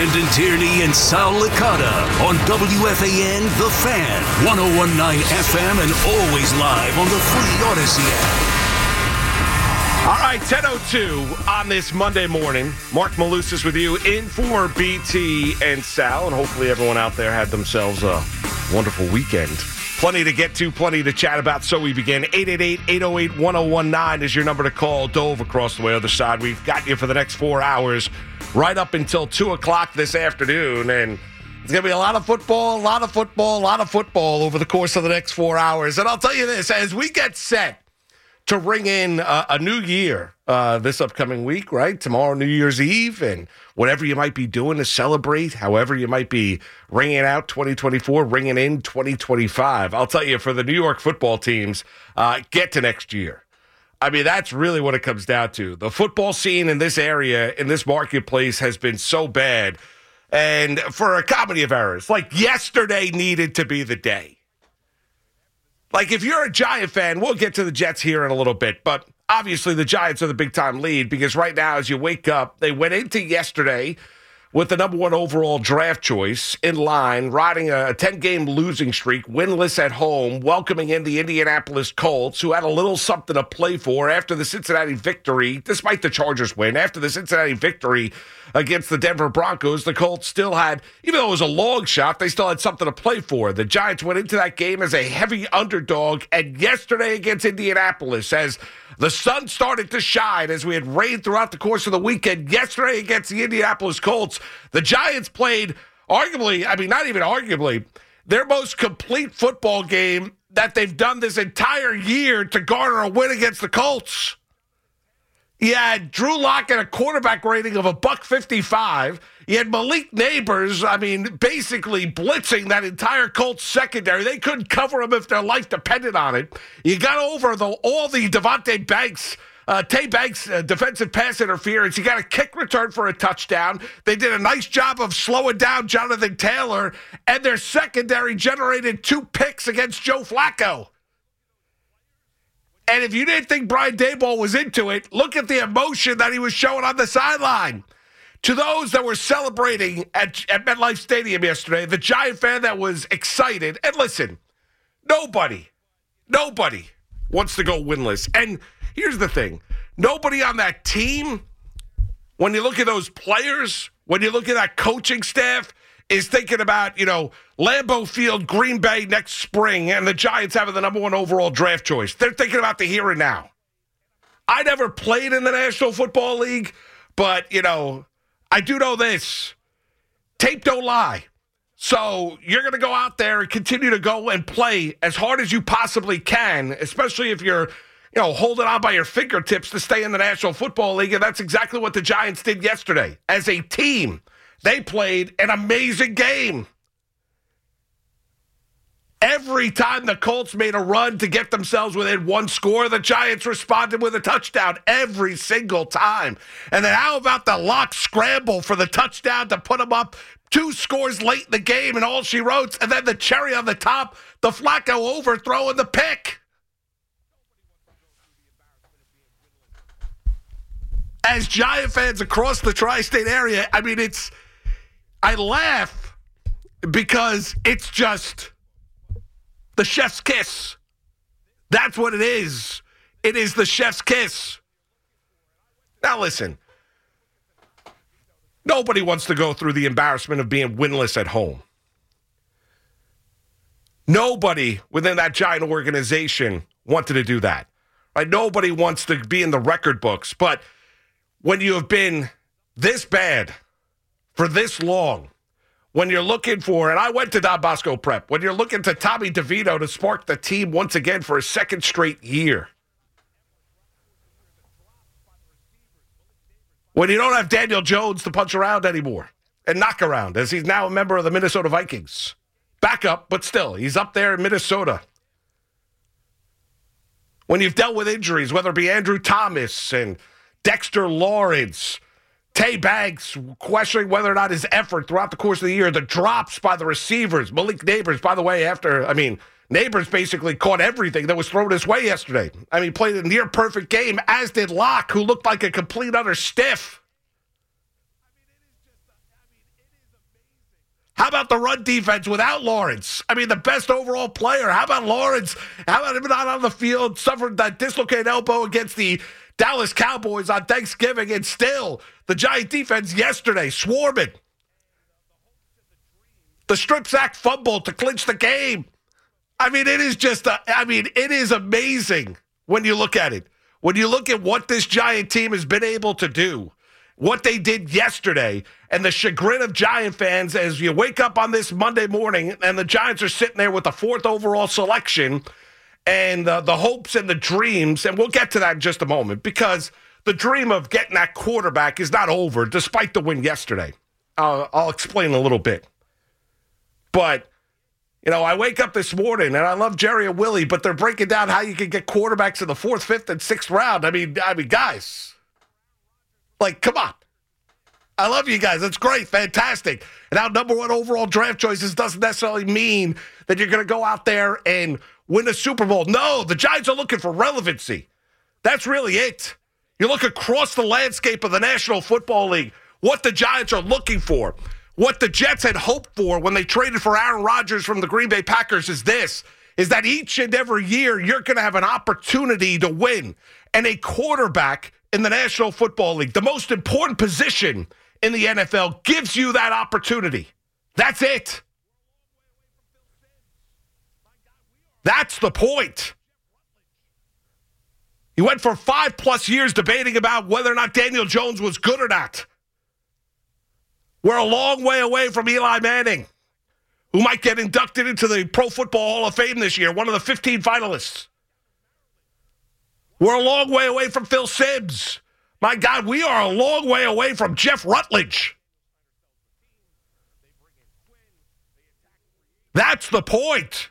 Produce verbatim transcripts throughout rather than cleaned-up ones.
Brandon Tierney and Sal Licata on W F A N The Fan, one oh one point nine F M, and always live on the free Odyssey app. All right, ten oh two on this Monday morning. Mark Malusis with you in for B T and Sal, and hopefully everyone out there had themselves a wonderful weekend. Plenty to get to, plenty to chat about, so we begin. eight eight eight, eight oh eight, one oh one nine is your number to call. Dove across the way other side. We've got you for the next four hours, right up until two o'clock this afternoon, and it's going to be a lot of football, a lot of football, a lot of football over the course of the next four hours. And I'll tell you this, as we get set to ring in uh, a new year uh, this upcoming week, right? Tomorrow, New Year's Eve, and whatever you might be doing to celebrate, however you might be ringing out twenty twenty-four, ringing in twenty twenty-five. I'll tell you, for the New York football teams, uh, get to next year. I mean, that's really what it comes down to. The football scene in this area, in this marketplace, has been so bad. And for a comedy of errors, like yesterday needed to be the day. Like, if you're a Giant fan, we'll get to the Jets here in a little bit, but obviously the Giants are the big-time lead because right now, as you wake up, they went into yesterday with the number one overall draft choice in line, riding a ten-game losing streak, winless at home, welcoming in the Indianapolis Colts, who had a little something to play for after the Cincinnati victory, despite the Chargers win. After the Cincinnati victory against the Denver Broncos, the Colts still had, even though it was a long shot, they still had something to play for. The Giants went into that game as a heavy underdog, and yesterday against Indianapolis, as the sun started to shine, as we had rain throughout the course of the weekend, yesterday against the Indianapolis Colts, the Giants played arguably, I mean, not even arguably, their most complete football game that they've done this entire year to garner a win against the Colts. You had Drew Lock at a quarterback rating of a buck fifty-five. You had Malik Neighbors, I mean, basically blitzing that entire Colts secondary. They couldn't cover him if their life depended on it. You got over the, all the Devontae Banks, uh, Tay Banks uh, defensive pass interference. You got a kick return for a touchdown. They did a nice job of slowing down Jonathan Taylor, and their secondary generated two picks against Joe Flacco. And if you didn't think Brian Daboll was into it, look at the emotion that he was showing on the sideline. To those that were celebrating at, at MetLife Stadium yesterday, the Giant fan that was excited, and listen, nobody, nobody wants to go winless. And here's the thing. Nobody on that team, when you look at those players, when you look at that coaching staff, is thinking about, you know, Lambeau Field, Green Bay next spring, and the Giants having the number one overall draft choice. They're thinking about the here and now. I never played in the National Football League, but, you know, I do know this. Tape don't lie. So you're going to go out there and continue to go and play as hard as you possibly can, especially if you're, you know, holding on by your fingertips to stay in the National Football League, and that's exactly what the Giants did yesterday. As a team, they played an amazing game. Every time the Colts made a run to get themselves within one score, the Giants responded with a touchdown every single time. And then how about the Lock scramble for the touchdown to put them up two scores late in the game, and all she wrote, and then the cherry on the top, the Flacco overthrow and the pick. As Giant fans across the tri-state area, I mean, it's, I laugh because it's just the chef's kiss. That's what it is. It is the chef's kiss. Now listen, nobody wants to go through the embarrassment of being winless at home. Nobody within that Giant organization wanted to do that. Right? Nobody wants to be in the record books. But when you have been this bad for this long, when you're looking for, and I went to Don Bosco Prep, when you're looking to Tommy DeVito to spark the team once again for a second straight year, when you don't have Daniel Jones to punch around anymore and knock around, as he's now a member of the Minnesota Vikings. Backup, but still, he's up there in Minnesota. When you've dealt with injuries, whether it be Andrew Thomas and Dexter Lawrence, Tay Banks questioning whether or not his effort throughout the course of the year, the drops by the receivers, Malik Neighbors, by the way, after, I mean, Neighbors basically caught everything that was thrown his way yesterday. I mean, played a near-perfect game, as did Locke, who looked like a complete utter stiff. How about the run defense without Lawrence? I mean, the best overall player. How about Lawrence? How about him not on the field, suffered that dislocated elbow against the Dallas Cowboys on Thanksgiving, and still the Giant defense yesterday swarming. The strip sack fumble to clinch the game. I mean, it is just, a, I mean, it is amazing when you look at it. When you look at what this Giant team has been able to do, what they did yesterday, and the chagrin of Giant fans as you wake up on this Monday morning and the Giants are sitting there with the fourth overall selection and uh, the hopes and the dreams, and we'll get to that in just a moment, because the dream of getting that quarterback is not over despite the win yesterday. Uh, I'll explain a little bit. But, you know, I wake up this morning, and I love Jerry and Willie, but they're breaking down how you can get quarterbacks in the fourth, fifth, and sixth round. I mean, I mean, guys, like, come on. I love you guys. That's great. Fantastic. And now number one overall draft choices doesn't necessarily mean that you're going to go out there and win a Super Bowl. No, the Giants are looking for relevancy. That's really it. You look across the landscape of the National Football League, what the Giants are looking for. What the Jets had hoped for when they traded for Aaron Rodgers from the Green Bay Packers is this, is that each and every year you're going to have an opportunity to win. And a quarterback in the National Football League, the most important position in the N F L, gives you that opportunity. That's it. That's the point. You went for five plus years debating about whether or not Daniel Jones was good or not. We're a long way away from Eli Manning, who might get inducted into the Pro Football Hall of Fame this year, one of the fifteen finalists. We're a long way away from Phil Simms. My God, we are a long way away from Jeff Rutledge. That's the point.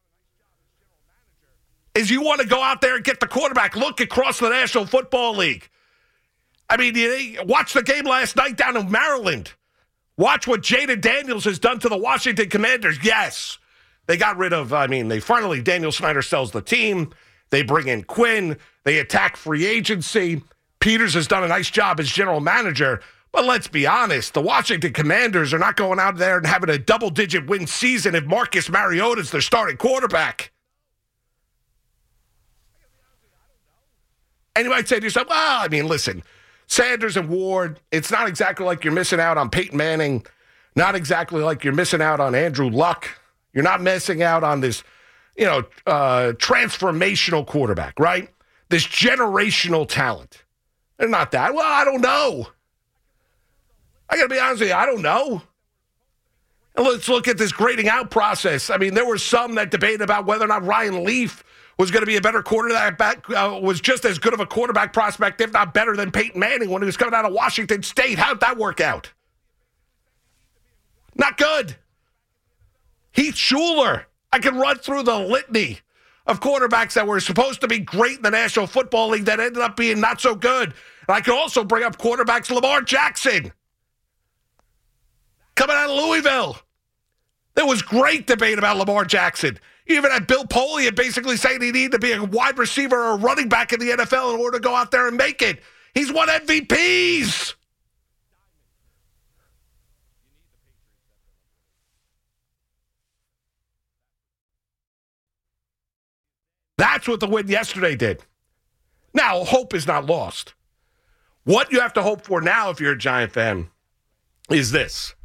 Is you want to go out there and get the quarterback. Look across the National Football League. I mean, you watch the game last night down in Maryland. Watch what Jaden Daniels has done to the Washington Commanders. Yes, they got rid of, I mean, they finally, Daniel Snyder sells the team. They bring in Quinn. They attack free agency. Peters has done a nice job as general manager. But let's be honest, the Washington Commanders are not going out there and having a double-digit win season if Marcus Mariota is their starting quarterback. And you might say to yourself, well, I mean, listen, Sanders and Ward, it's not exactly like you're missing out on Peyton Manning, not exactly like you're missing out on Andrew Luck. You're not missing out on this, you know, uh, transformational quarterback, right? This generational talent. They're not that. Well, I don't know. I got to be honest with you, I don't know. And let's look at this grading out process. I mean, there were some that debated about whether or not Ryan Leaf was going to be a better quarterback, uh, was just as good of a quarterback prospect, if not better than Peyton Manning when he was coming out of Washington State. How'd that work out? Not good. Heath Schuler. I can run through the litany of quarterbacks that were supposed to be great in the National Football League that ended up being not so good. And I can also bring up quarterbacks Lamar Jackson, coming out of Louisville. There was great debate about Lamar Jackson. You even had Bill Polian basically saying he needed to be a wide receiver or a running back in the N F L in order to go out there and make it. He's won M V Ps. That's what the win yesterday did. Now, hope is not lost. What you have to hope for now, if you're a Giant fan, is this.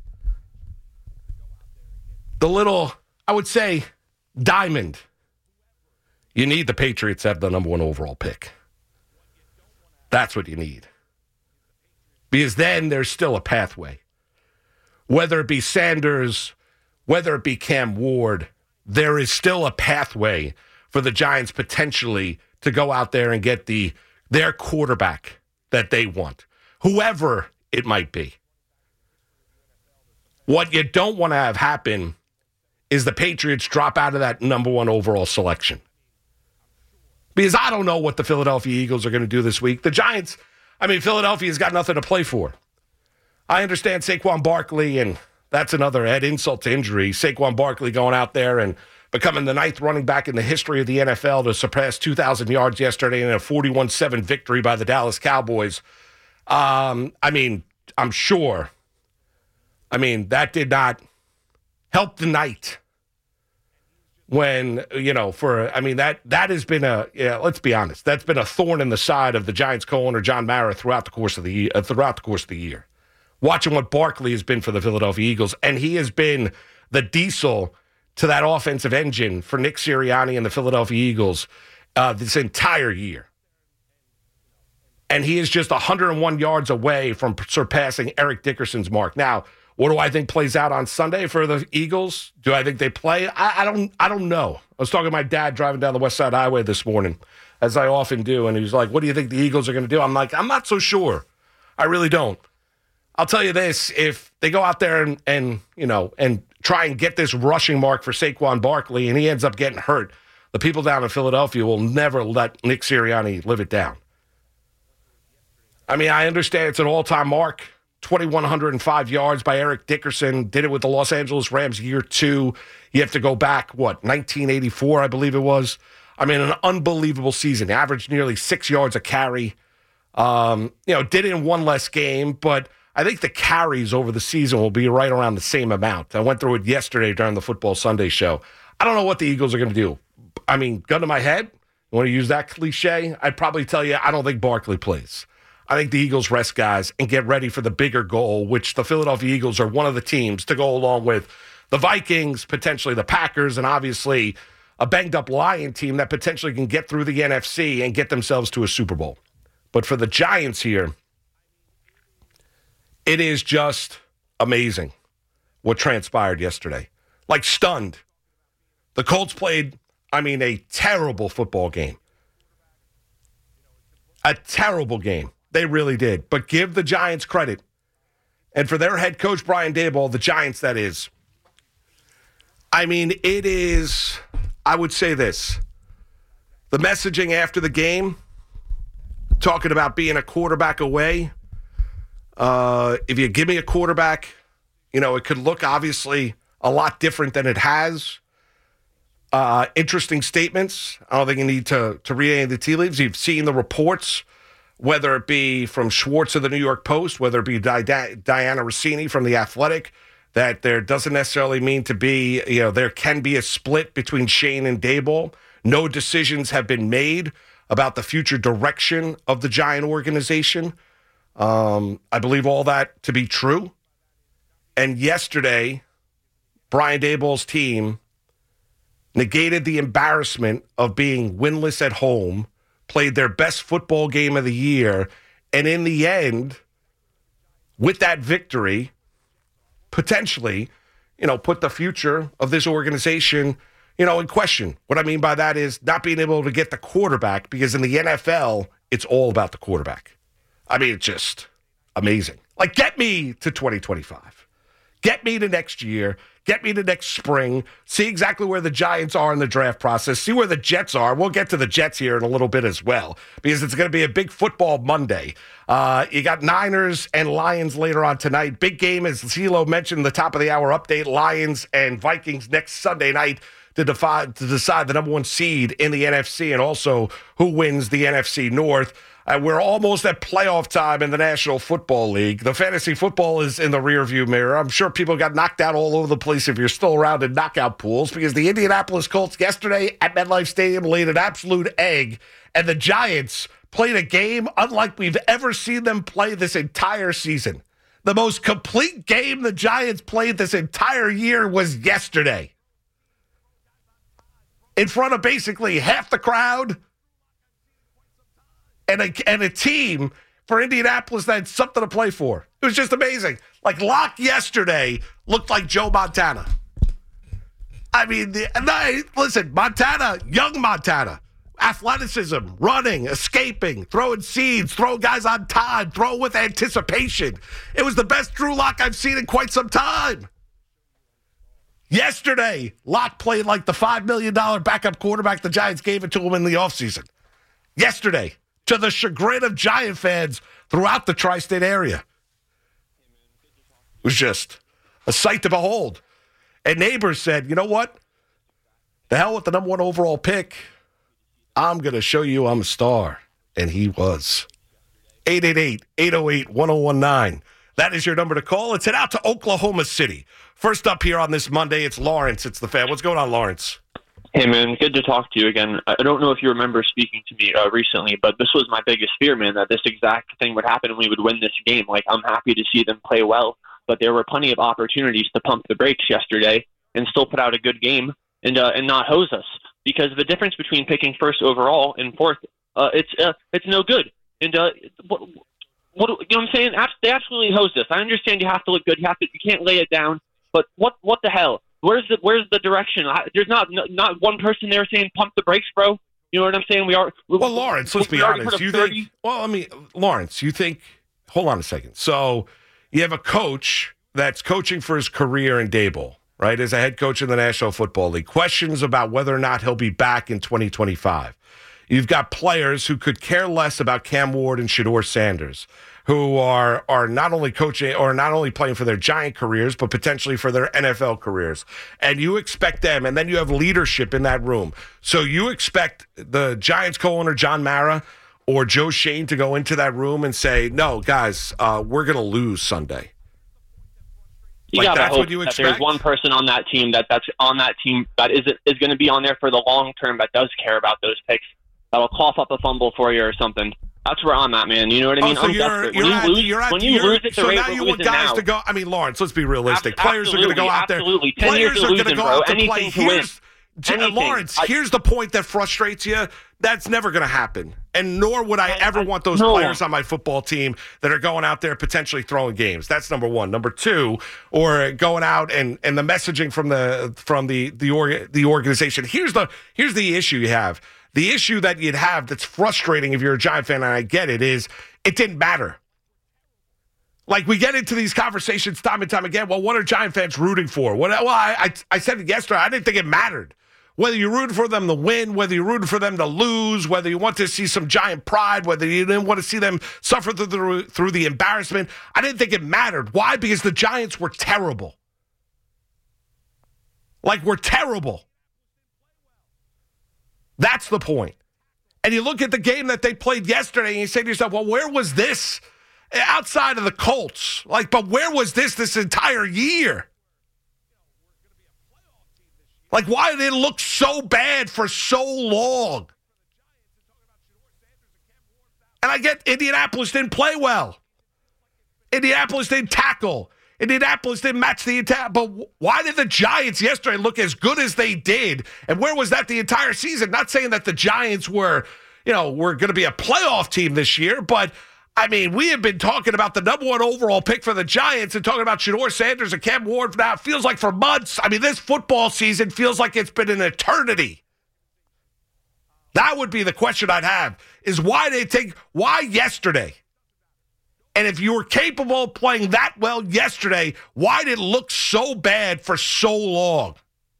The little, I would say, diamond. You need the Patriots to have the number one overall pick. That's what you need. Because then there's still a pathway. Whether it be Sanders, whether it be Cam Ward, there is still a pathway for the Giants potentially to go out there and get the their quarterback that they want, whoever it might be. What you don't want to have happen is the Patriots drop out of that number one overall selection. Because I don't know what the Philadelphia Eagles are going to do this week. The Giants, I mean, Philadelphia's got nothing to play for. I understand Saquon Barkley, and that's another add insult to injury. Saquon Barkley going out there and becoming the ninth running back in the history of the N F L to surpass two thousand yards yesterday in a forty-one seven victory by the Dallas Cowboys. Um, I mean, I'm sure. I mean, that did not helped the night. When, you know, for, I mean, that that has been a, yeah, let's be honest, that's been a thorn in the side of the Giants co-owner, John Mara, throughout the course of the uh, throughout the course of the year. Watching what Barkley has been for the Philadelphia Eagles, and he has been the diesel to that offensive engine for Nick Sirianni and the Philadelphia Eagles uh, this entire year. And he is just one hundred one yards away from surpassing Eric Dickerson's mark. Now, what do I think plays out on Sunday for the Eagles? Do I think they play? I, I don't I don't know. I was talking to my dad driving down the West Side Highway this morning, as I often do, and he was like, what do you think the Eagles are going to do? I'm like, I'm not so sure. I really don't. I'll tell you this, if they go out there and, and you know, and try and get this rushing mark for Saquon Barkley and he ends up getting hurt, the people down in Philadelphia will never let Nick Sirianni live it down. I mean, I understand it's an all-time mark. two thousand one hundred five yards by Eric Dickerson. Did it with the Los Angeles Rams year two. You have to go back, what, nineteen eighty-four, I believe it was. I mean, an unbelievable season. Averaged nearly six yards a carry. Um, you know, did it in one less game, but I think the carries over the season will be right around the same amount. I went through it yesterday during the Football Sunday show. I don't know what the Eagles are going to do. I mean, gun to my head, you want to use that cliche? I'd probably tell you I don't think Barkley plays. I think the Eagles rest guys and get ready for the bigger goal, which the Philadelphia Eagles are one of the teams to go along with the Vikings, potentially the Packers, and obviously a banged-up Lion team that potentially can get through the N F C and get themselves to a Super Bowl. But for the Giants here, it is just amazing what transpired yesterday. Like stunned. The Colts played, I mean, a terrible football game. A terrible game. They really did. But give the Giants credit. And for their head coach, Brian Daboll, the Giants, that is. I mean, it is, I would say this. The messaging after the game, talking about being a quarterback away. Uh, if you give me a quarterback, you know, it could look obviously a lot different than it has. Uh, interesting statements. I don't think you need to, to read any of the tea leaves. You've seen the reports, whether it be from Schwartz of the New York Post, whether it be Di- Di- Diana Rossini from The Athletic, that there doesn't necessarily mean to be, you know, there can be a split between Shane and Daboll. No decisions have been made about the future direction of the Giant organization. Um, I believe all that to be true. And yesterday, Brian Daboll's team negated the embarrassment of being winless at home, played their best football game of the year, and in the end, with that victory, potentially, you know, put the future of this organization, you know, in question. What I mean by that is not being able to get the quarterback, because in the N F L, it's all about the quarterback. I mean, it's just amazing. Like, get me to twenty twenty-five. Get me to next year. Get me to next spring. See exactly where the Giants are in the draft process. See where the Jets are. We'll get to the Jets here in a little bit as well, because it's going to be a big football Monday. Uh, you got Niners and Lions later on tonight. Big game, as CeeLo mentioned, the top of the hour update. Lions and Vikings next Sunday night to, defy, to decide the number one seed in the N F C, and also who wins the N F C North. Uh, we're almost at playoff time in the National Football League. The fantasy football is in the rearview mirror. I'm sure people got knocked out all over the place if you're still around in knockout pools, because the Indianapolis Colts yesterday at MetLife Stadium laid an absolute egg, and the Giants played a game unlike we've ever seen them play this entire season. The most complete game the Giants played this entire year was yesterday. In front of basically half the crowd. And a, and a team for Indianapolis that had something to play for. It was just amazing. Like, Locke yesterday looked like Joe Montana. I mean, the, no, listen, Montana, young Montana, athleticism, running, escaping, throwing seeds, throwing guys on time, throwing with anticipation. It was the best Drew Lock I've seen in quite some time. Yesterday, Locke played like the five million dollars backup quarterback the Giants gave it to him in the offseason. Yesterday. To the chagrin of Giant fans throughout the tri-state area. It was just a sight to behold. And neighbors said, you know what? The hell with the number one overall pick. I'm going to show you I'm a star. And he was. eight eight eight, eight oh eight, one oh one nine. That is your number to call. Let's head out to Oklahoma City. First up here on this Monday, it's Lawrence. It's the Fan. What's going on, Lawrence? Hey, man, good to talk to you again. I don't know if you remember speaking to me uh, recently, but this was my biggest fear, man, that this exact thing would happen and we would win this game. Like, I'm happy to see them play well, but there were plenty of opportunities to pump the brakes yesterday and still put out a good game and uh, and not hose us. Because the difference between picking first overall and fourth, uh, it's uh, it's no good. And uh, what, what you know what I'm saying? They absolutely hosed us. I understand you have to look good. You have to. You can't lay it down. But what what the hell? Where's the where's the direction? There's not not one person there saying pump the brakes, bro. You know what I'm saying? We are. Well, Lawrence, let's be honest. You think? Well, I mean, Lawrence, you think? Hold on a second. So you have a coach that's coaching for his career in Daboll, right? As a head coach in the National Football League. Questions about whether or not he'll be back in twenty twenty-five. You've got players who could care less about Cam Ward and Shedeur Sanders, who are are not only coaching or not only playing for their Giant careers, but potentially for their N F L careers. And you expect them, and then you have leadership in that room. So you expect the Giants co-owner, John Mara, or Joe Schoen to go into that room and say, no, guys, uh, we're going to lose Sunday. You like gotta that's hope what you that expect? there's one person on that team that that's on that team that is is going to be on there for the long term that does care about those picks. That'll cough up a fumble for you or something. That's where I'm at, man. You know what I mean? Oh, so I'm you're, desperate. you're when at, you lose, you're at, when you you're, lose it, the so rate now we're you want losing guys now. to go. I mean, Lawrence, let's be realistic. Ab- Players are going to go out there. Absolutely. ten Players years are going to go bro. out to Anything play. to win. Here's, Lawrence, I, here's the point that frustrates you. That's never going to happen. And nor would I ever want those no. players on my football team that are going out there potentially throwing games. That's number one. Number two, or going out and, and the messaging from the from the the, org, the organization. Here's the here's the issue you have. The issue that you'd have that's frustrating if you're a Giant fan, and I get it, is it didn't matter. Like, we get into these conversations time and time again. Well, what are Giant fans rooting for? What, well, I, I, I said it yesterday. I didn't think it mattered. Whether you're rooting for them to win, whether you're rooting for them to lose, whether you want to see some Giant pride, whether you didn't want to see them suffer through the, through the embarrassment, I didn't think it mattered. Why? Because the Giants were terrible. Like, we're terrible. That's the point. And you look at the game that they played yesterday and you say to yourself, well, where was this outside of the Colts? Like, but where was this this entire year? Like, why did it look so bad for so long? And I get Indianapolis didn't play well. Indianapolis didn't tackle. Indianapolis didn't match the attack. But why did the Giants yesterday look as good as they did? And where was that the entire season? Not saying that the Giants were, you know, were going to be a playoff team this year, but I mean, we have been talking about the number one overall pick for the Giants and talking about Shedeur Sanders and Cam Ward now. It feels like for months. I mean, this football season feels like it's been an eternity. That would be the question I'd have, is why they take, why yesterday? And if you were capable of playing that well yesterday, why did it look so bad for so long?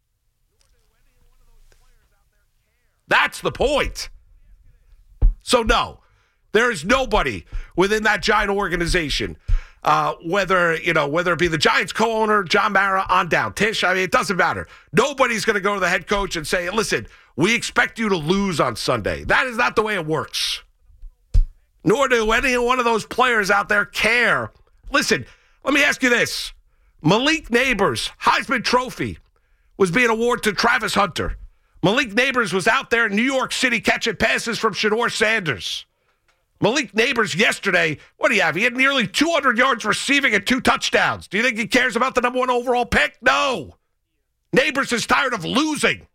That's the point. So no. There is nobody within that Giant organization, uh, whether you know whether it be the Giants co-owner, John Mara, on down, Tish. I mean, it doesn't matter. Nobody's going to go to the head coach and say, "Listen, we expect you to lose on Sunday." That is not the way it works. Nor do any one of those players out there care. Listen, let me ask you this: Malik Neighbors, Heisman Trophy, was being awarded to Travis Hunter. Malik Neighbors was out there in New York City catching passes from Shedeur Sanders. Malik Neighbors yesterday, what do you have? He had nearly two hundred yards receiving and two touchdowns. Do you think he cares about the number one overall pick? No. Neighbors is tired of losing.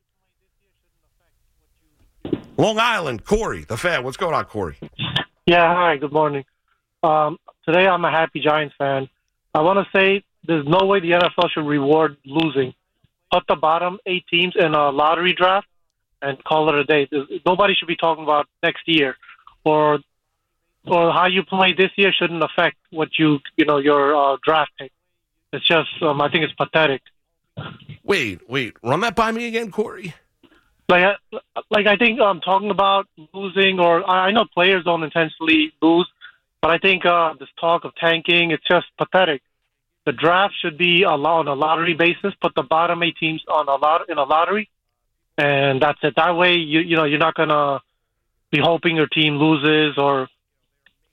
Long Island, Corey, the Fan. What's going on, Corey? Yeah, hi, good morning. Um, today I'm a happy Giants fan. I want to say there's no way the N F L should reward losing. Put the bottom eight teams in a lottery draft and call it a day. There's, nobody should be talking about next year. Or, or how you play this year shouldn't affect what you, you know, your uh, draft pick. It's just, um, I think it's pathetic. Wait, wait, run that by me again, Corey. Like, like I think I'm um, talking about losing, or I know players don't intentionally lose, but I think uh, this talk of tanking, it's just pathetic. The draft should be on a lottery basis. Put the bottom eight teams on a lot in a lottery, and that's it. That way, you you know, you're not gonna be hoping your team loses, or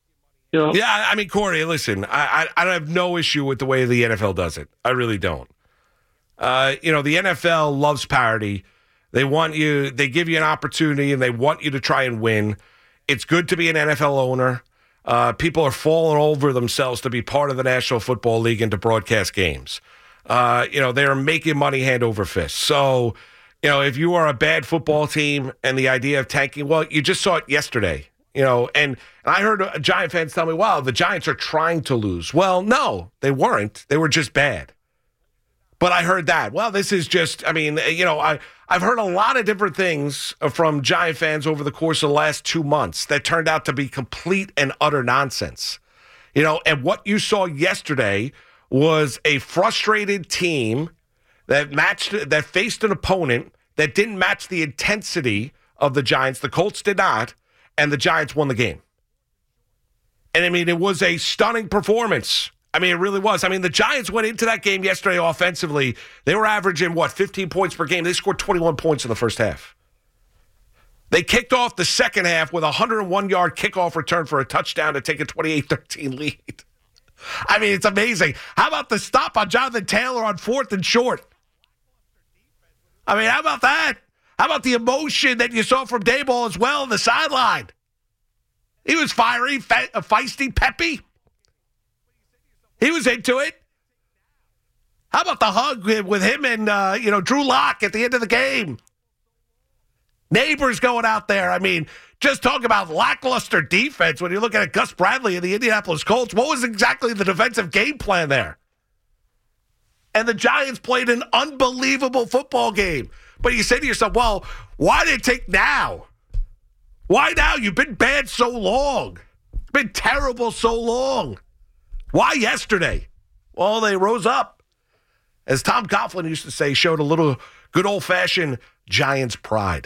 You know? Yeah, I mean, Corey, listen, I, I I have no issue with the way the N F L does it. I really don't. Uh, you know, the N F L loves parity. They want you, they give you an opportunity, and they want you to try and win. It's good to be an N F L owner. Uh, people are falling over themselves to be part of the National Football League and to broadcast games. Uh, you know, they're making money hand over fist. So, you know, if you are a bad football team and the idea of tanking, well, you just saw it yesterday. You know, and, and I heard Giant fans tell me, wow, the Giants are trying to lose. Well, no, they weren't. They were just bad. But I heard that. Well, this is just, I mean, you know, I, I've heard a lot of different things from Giant fans over the course of the last two months that turned out to be complete and utter nonsense. You know, and what you saw yesterday was a frustrated team that matched, that faced an opponent that didn't match the intensity of the Giants. The Colts did not, and the Giants won the game. And I mean, it was a stunning performance. I mean, it really was. I mean, the Giants went into that game yesterday offensively. They were averaging, what, fifteen points per game. They scored twenty-one points in the first half. They kicked off the second half with a one hundred one-yard kickoff return for a touchdown to take a twenty-eight thirteen lead. I mean, it's amazing. How about the stop on Jonathan Taylor on fourth and short? I mean, how about that? How about the emotion that you saw from Daboll as well on the sideline? He was fiery, fe- feisty, peppy. He was into it. How about the hug with him and, uh, you know, Drew Lock at the end of the game? Neighbors going out there. I mean, just talk about lackluster defense when you're looking at Gus Bradley and the Indianapolis Colts. What was exactly the defensive game plan there? And the Giants played an unbelievable football game. But you say to yourself, well, why did it take now? Why now? You've been bad so long. It's been terrible so long. Why yesterday? Well, they rose up. As Tom Coughlin used to say, showed a little good old-fashioned Giants pride.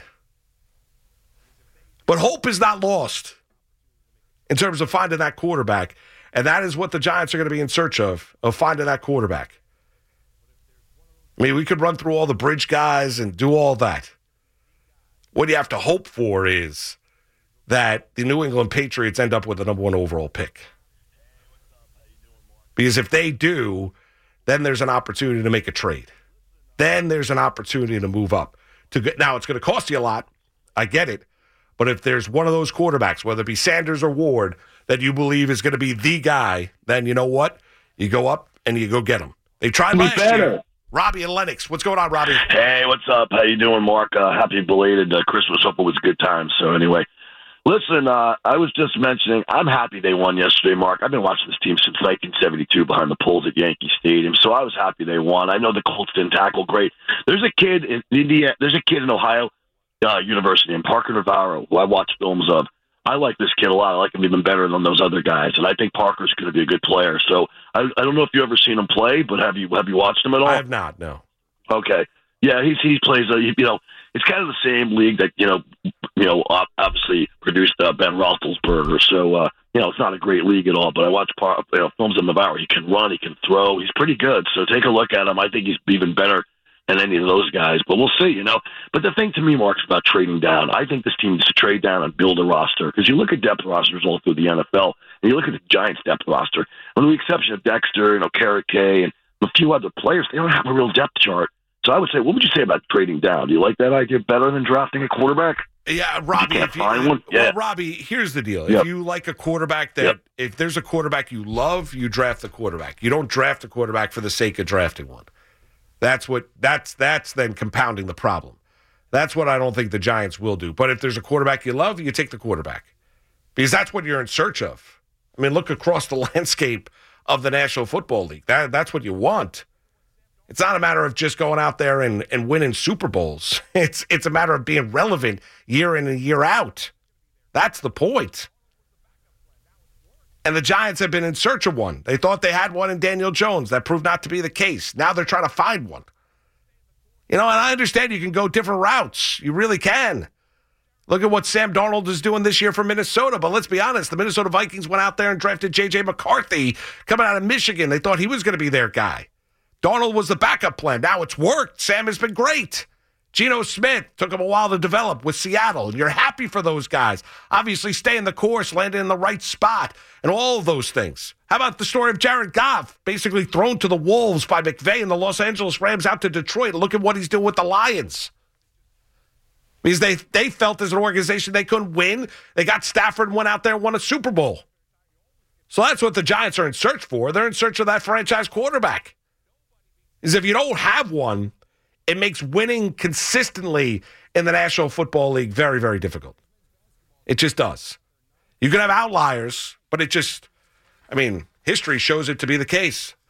But hope is not lost in terms of finding that quarterback. And that is what the Giants are going to be in search of, of finding that quarterback. I mean, we could run through all the bridge guys and do all that. What you have to hope for is that the New England Patriots end up with the number one overall pick. Because if they do, then there's an opportunity to make a trade. Then there's an opportunity to move up. To get, now, it's going to cost you a lot. I get it. But if there's one of those quarterbacks, whether it be Sanders or Ward, that you believe is going to be the guy, then you know what? You go up and you go get him. They tried last year. Robbie and Lennox. What's going on, Robbie? Hey, what's up? How you doing, Mark? Uh, happy belated uh, Christmas. Hope it was a good time. So anyway, listen, uh, I was just mentioning, I'm happy they won yesterday, Mark. I've been watching this team since nineteen seventy-two behind the poles at Yankee Stadium, so I was happy they won. I know the Colts didn't tackle great. There's a kid in Indiana, there's a kid in Ohio uh, University, and Parker Navarro, who I watch films of. I like this kid a lot. I like him even better than those other guys, and I think Parker's going to be a good player. So I, I don't know if you've ever seen him play, but have you have you watched him at all? I have not, no. Okay. Yeah, he's he plays, uh, you know, it's kind of the same league that, you know, you know, obviously produced uh, Ben Roethlisberger. So, uh, you know, it's not a great league at all, but I watch par- you know, films of Navarro. He can run, he can throw. He's pretty good. So take a look at him. I think he's even better than any of those guys, but we'll see, you know. But the thing to me, Mark, is about trading down. I think this team needs to trade down and build a roster, because you look at depth rosters all through the N F L, and you look at the Giants' depth roster, with the exception of Dexter, you know, Carrot K, and a few other players, they don't have a real depth chart. So I would say, what would you say about trading down? Do you like that idea better than drafting a quarterback? Yeah, Robbie. You can't if you, find one? Well, Yeah. Robbie, here's the deal. Yep. If you like a quarterback that, Yep. if there's a quarterback you love, you draft the quarterback. You don't draft a quarterback for the sake of drafting one. That's what. That's that's then compounding the problem. That's what I don't think the Giants will do. But if there's a quarterback you love, you take the quarterback, because that's what you're in search of. I mean, look across the landscape of the National Football League. That that's what you want. It's not a matter of just going out there and, and winning Super Bowls. It's it's a matter of being relevant year in and year out. That's the point. And the Giants have been in search of one. They thought they had one in Daniel Jones. That proved not to be the case. Now they're trying to find one. You know, and I understand you can go different routes. You really can. Look at what Sam Darnold is doing this year for Minnesota. But let's be honest, the Minnesota Vikings went out there and drafted J J McCarthy coming out of Michigan. They thought he was going to be their guy. Darnold was the backup plan. Now it's worked. Sam has been great. Geno Smith took him a while to develop with Seattle, and you're happy for those guys. Obviously, staying the course, landing in the right spot, and all of those things. How about the story of Jared Goff, basically thrown to the wolves by McVay and the Los Angeles Rams out to Detroit? Look at what he's doing with the Lions. Because they, they felt as an organization they couldn't win. They got Stafford and went out there and won a Super Bowl. So that's what the Giants are in search for. They're in search of that franchise quarterback. Is if you don't have one, it makes winning consistently in the National Football League very, very difficult. It just does. You can have outliers, but it just, I mean, history shows it to be the case.